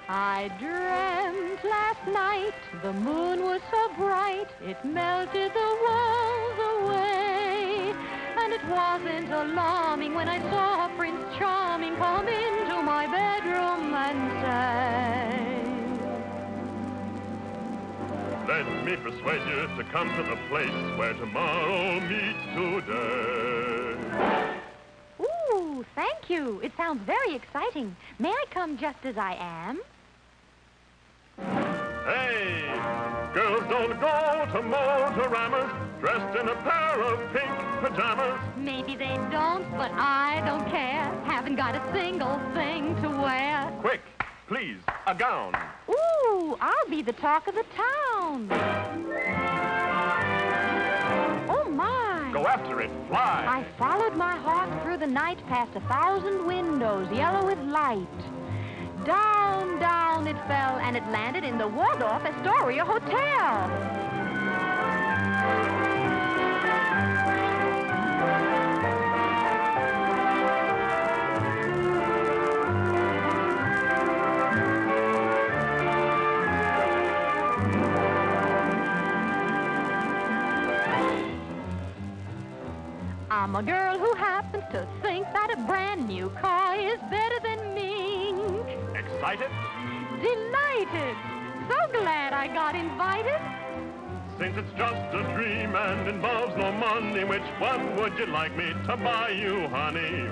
I dreamt last night the moon was so bright it melted the walls away. And it wasn't alarming when I saw Prince Charming come into my bedroom and say, let me persuade you to come to the place where tomorrow meets today. Ooh, thank you. It sounds very exciting. May I come just as I am? Hey, girls don't go to Motorama's dressed in a pair of pink pajamas. Maybe they don't, but I don't care. Haven't got a single thing to wear. Quick, please, a gown. Ooh, I'll be the talk of the town. Oh, my. Go after it, fly. I followed my heart through the night past 1,000 windows, yellow with light. Down, down it fell, and it landed in the Waldorf Astoria Hotel. I'm a girl who happens to think that a brand new car is better than mink. Excited? Delighted. So glad I got invited. Since it's just a dream and involves no money, which one would you like me to buy you, honey?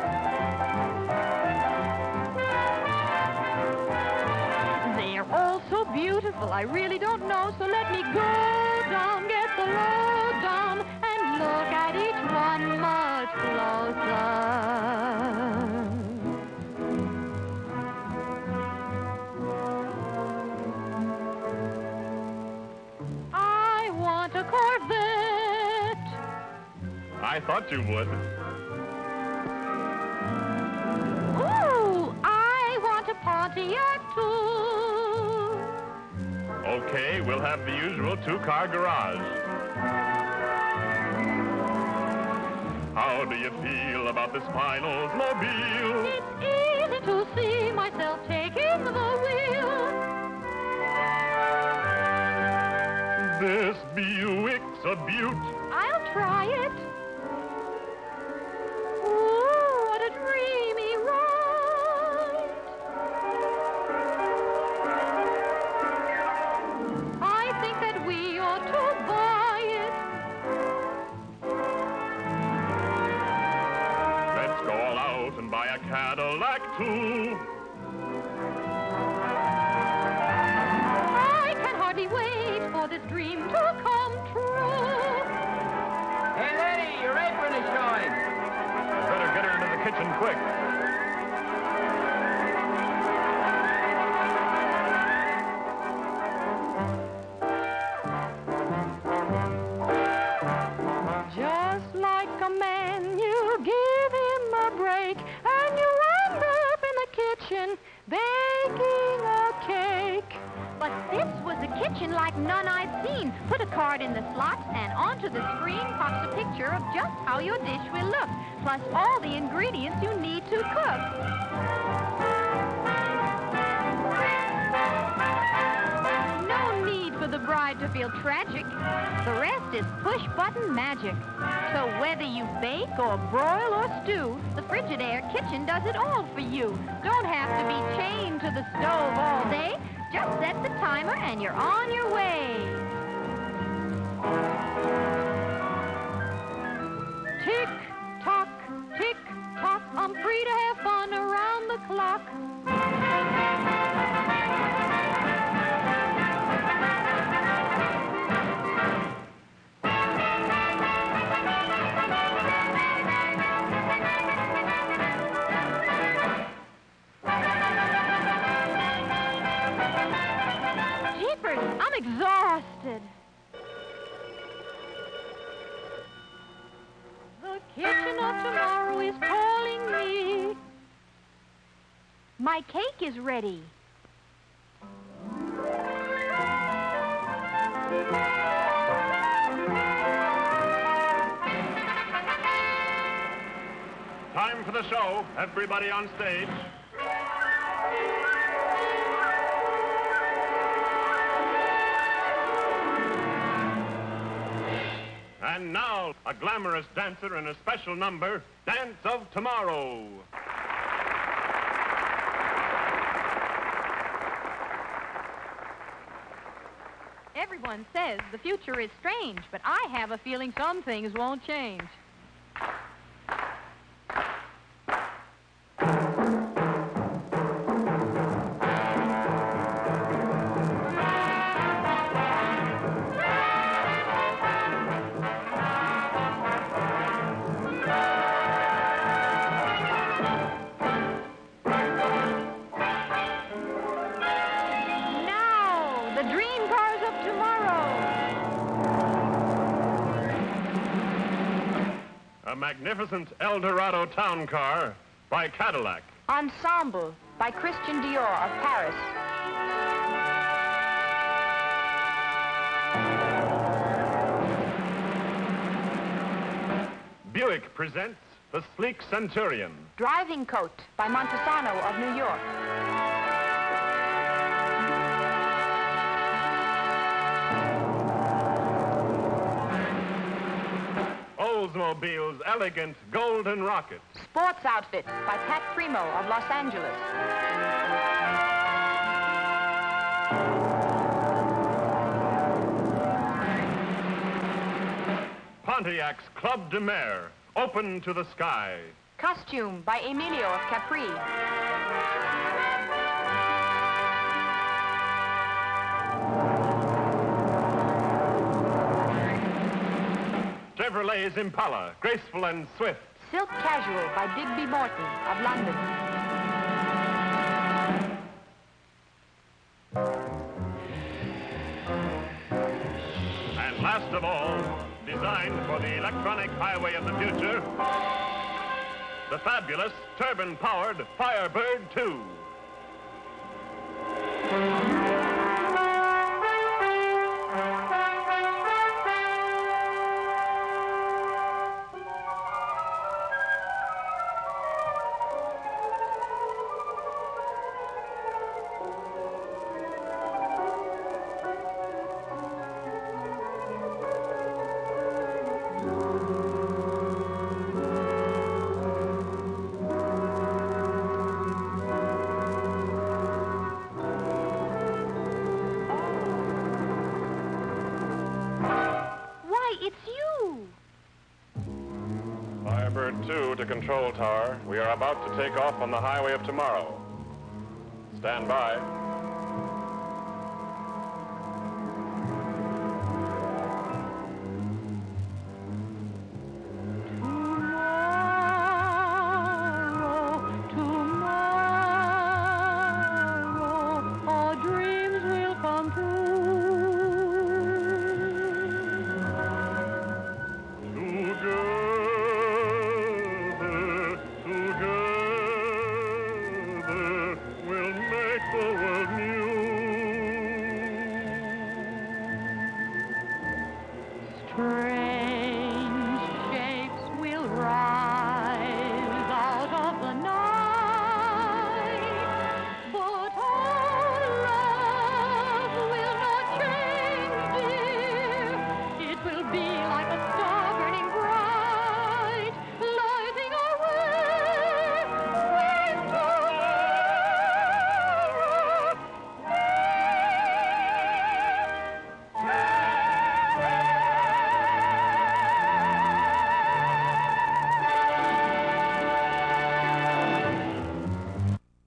They're all so beautiful, I really don't know, so let me go down, get the lowdown, and look at each one much closer. I want a Corvette. I thought you would. Ooh, I want a Pontiac too. Okay, we'll have the usual two-car garage. How do you feel about this fine Oldsmobile? It's easy to see myself taking the wheel. This Buick's a beaut. I'll try it. Ooh, what a dreamy ride. I think that we ought to buy it. Let's go all out and buy a Cadillac, too. I can hardly wait for this dream to come true. Hey, lady, your apron is showing. Better get her into the kitchen quick. Just like a man, you give him a break, and you end up in the kitchen baking a cake. But this was a kitchen like none I'd seen. Put a card in the slot, and onto the screen pops a picture of just how your dish will look, plus all the ingredients you need to cook. No need for the bride to feel tragic. The rest is push-button magic. So whether you bake or broil or stew, the Frigidaire kitchen does it all for you. Don't have to be chained to the stove all day. Just set the timer and you're on your way. Tick-tock, tick-tock, I'm free to have fun around the clock. I'm exhausted. The kitchen of tomorrow is calling me. My cake is ready. Time for the show. Everybody on stage. And now, a glamorous dancer in a special number, Dance of Tomorrow. Everyone says the future is strange, but I have a feeling some things won't change. A magnificent Eldorado town car by Cadillac. Ensemble by Christian Dior of Paris. Buick presents the sleek Centurion. Driving Coat by Montesano of New York. Oldsmobile's elegant Golden Rocket. Sports Outfit by Pat Primo of Los Angeles. Pontiac's Club de Mer, open to the sky. Costume by Emilio of Capri. Chevrolet's Impala, graceful and swift. Silk Casual by Digby Morton of London. And last of all, designed for the electronic highway of the future, the fabulous turbine-powered Firebird 2. Firebird 2 to Control Tower. We are about to take off on the highway of tomorrow. Stand by.